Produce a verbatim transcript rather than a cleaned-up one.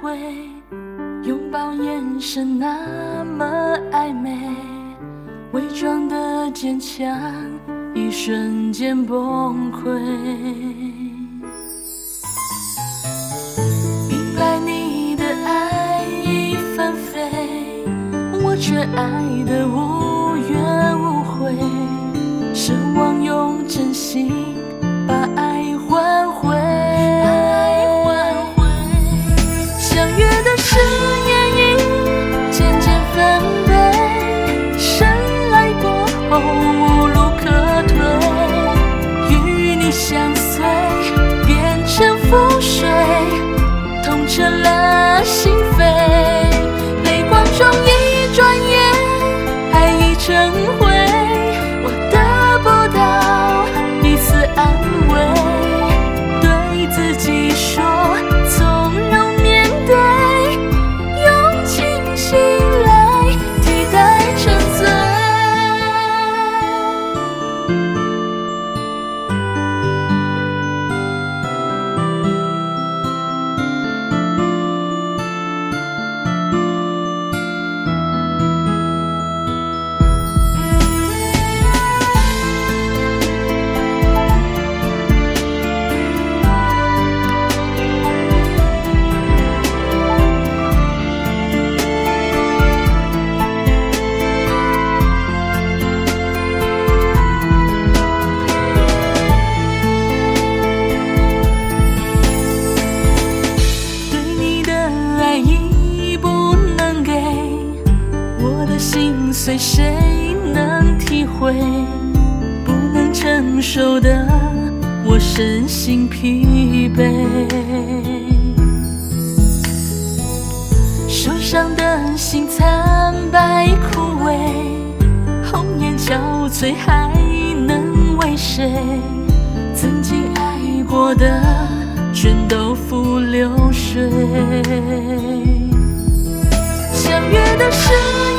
会，拥抱眼神那么暧昧，伪装的坚强一瞬间崩溃。明白你的爱已翻飞，我却爱得无怨无悔，奢望用真心把爱换回。相约的誓言已渐渐分贝，深爱过后无路可退，与你相随变成覆水，痛彻了心扉。泪光中一转眼，爱已成灰，我得不到一丝安慰，对自己说从容面对，用清醒来替代沉醉。心碎谁能体会？不能承受的我身心疲惫，受伤的心惨白枯萎，红颜憔悴还能为谁？曾经爱过的全都付流水。相约的誓言